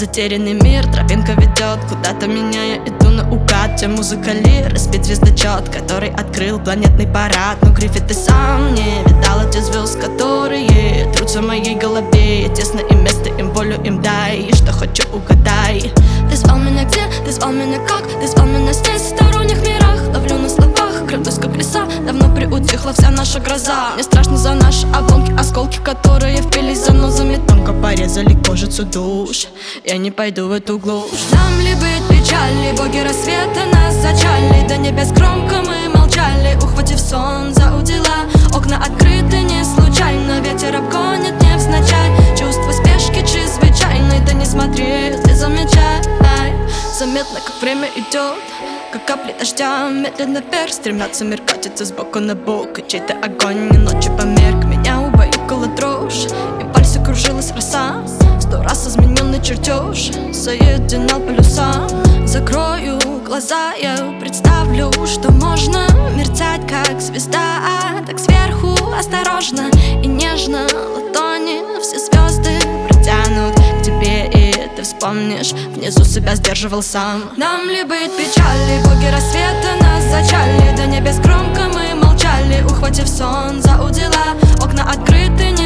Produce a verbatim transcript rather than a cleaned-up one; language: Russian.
Затерянный мир, тропинка ведет куда-то меня, я иду наугад. Где музыка лир, спит звездочет, который открыл планетный парад. Но Гриффит, ты сам не видал этих звезд, которые трутся в моей голове. Тесно им место, им волю им дай, и что хочу угадай. Ты звал меня где, ты звал меня как, ты звал меня здесь, в сторонних мирах. Ловлю на словах, крадусь как леса, давно приутихла вся наша гроза. Мне страшно за наши обломки, осколки, которые впились занозами, тонко порезали кожицу душ. Я не пойду в эту глушь. Нам ли быть печали, боги рассвета нас зачали. До небес громко мы молчали, ухватив сон за удила. Окна открыты не случайно, ветер обгонит невзначай. Чувство спешки чрезвычайной, да не смотри, ты замечай. Заметно, как время идет, как капли дождя медленно вверх стремятся меркатиться сбоку на бок. И чей-то огонь не ночью померк, меня убаюкала дрожь, и в пальце кружилась роса. Сто раз измененный чертеж соединял полюса. Закрою глаза, я представлю, что можно мерцать, как звезда, так сверху осторожно и нежно ладони все звезды притянут к тебе, и ты вспомнишь, внизу себя сдерживал сам. Нам ли быть печали, боги рассвета нас зачали. До небес громко мы молчали, ухватив сон за удила. Окна открыты не